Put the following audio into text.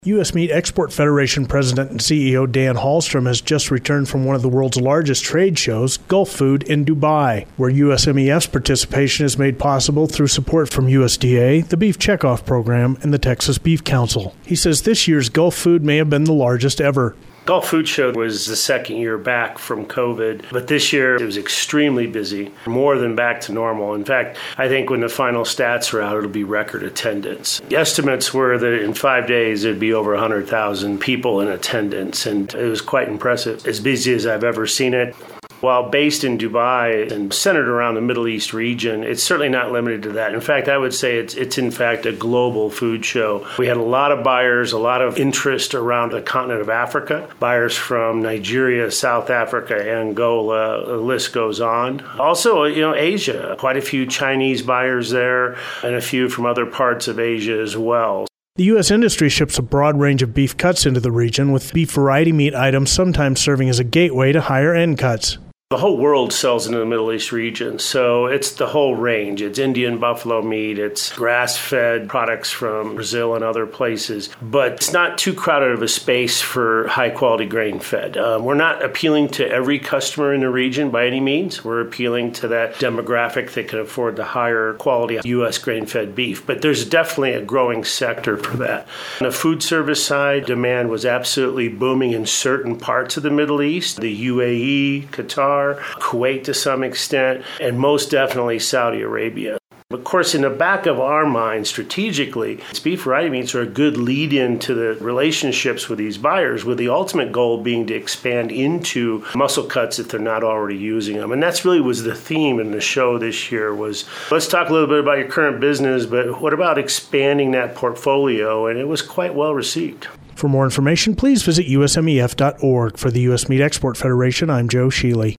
U.S. Meat Export Federation President and CEO Dan Hallstrom has just returned from one of the world's largest trade shows, Gulfood, in Dubai, where USMEF's participation is made possible through support from USDA, the Beef Checkoff Program, and the Texas Beef Council. He says this year's Gulfood may have been the largest ever. Gulfood Show was the second year back from COVID, but this year it was extremely busy, more than back to normal. In fact, I think when the final stats are out, it'll be record attendance. The estimates were that in 5 days, there'd be over 100,000 people in attendance, and it was quite impressive, as busy as I've ever seen it. While based in Dubai and centered around the Middle East region, it's certainly not limited to that. In fact, I would say it's in fact a global food show. We had a lot of buyers, a lot of interest around the continent of Africa, buyers from Nigeria, South Africa, Angola, the list goes on. Also, Asia, quite a few Chinese buyers there and a few from other parts of Asia as well. The U.S. industry ships a broad range of beef cuts into the region, with beef variety meat items sometimes serving as a gateway to higher-end cuts. The whole world sells into the Middle East region, so it's the whole range. It's Indian buffalo meat, it's grass-fed products from Brazil and other places, but it's not too crowded of a space for high-quality grain-fed. We're not appealing to every customer in the region by any means. We're appealing to that demographic that can afford the higher quality U.S. grain-fed beef, but there's definitely a growing sector for that. On the food service side, demand was absolutely booming in certain parts of the Middle East, the UAE, Qatar, Kuwait to some extent, and most definitely Saudi Arabia. Of course, in the back of our mind, strategically, beef variety meats are a good lead-in to the relationships with these buyers, with the ultimate goal being to expand into muscle cuts if they're not already using them. And that's really was the theme in the show this year was, let's talk a little bit about your current business, but what about expanding that portfolio? And it was quite well received. For more information, please visit usmef.org. For the U.S. Meat Export Federation, I'm Joe Sheely.